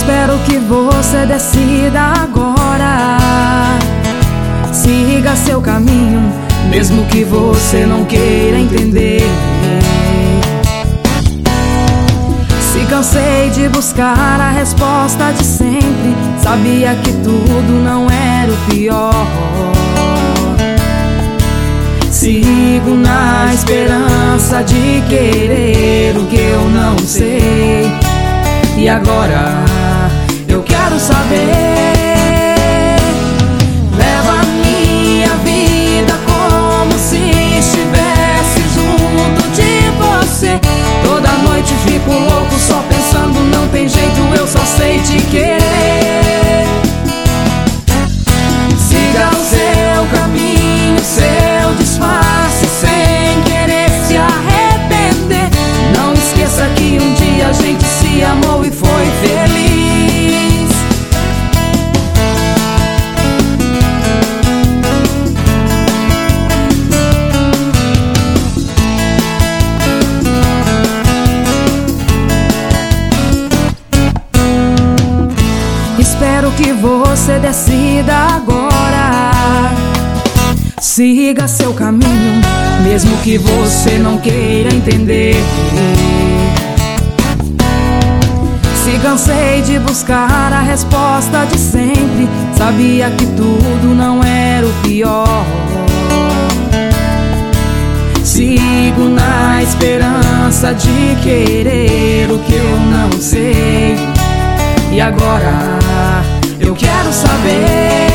Espero que você decida agora. Siga seu caminho, mesmo que você não queira entender. Se cansei de buscar a resposta de sempre, sabia que tudo não era o pior. Sigo na esperança de querer o que eu não sei. E agora eu quero saber. Leva minha vida como se estivesse junto de você. Toda noite fico louco só pensando, não tem jeito, eu só sei te querer. Siga o seu caminho, seu disfarce, sem querer se arrepender. Não esqueça que um dia a gente se amou e foi feliz. Espero que você decida agora. Siga seu caminho, mesmo que você não queira entender. Se cansei de buscar a resposta de sempre, sabia que tudo não era o pior. Sigo na esperança de querer o que eu não sei. E agora eu quero saber.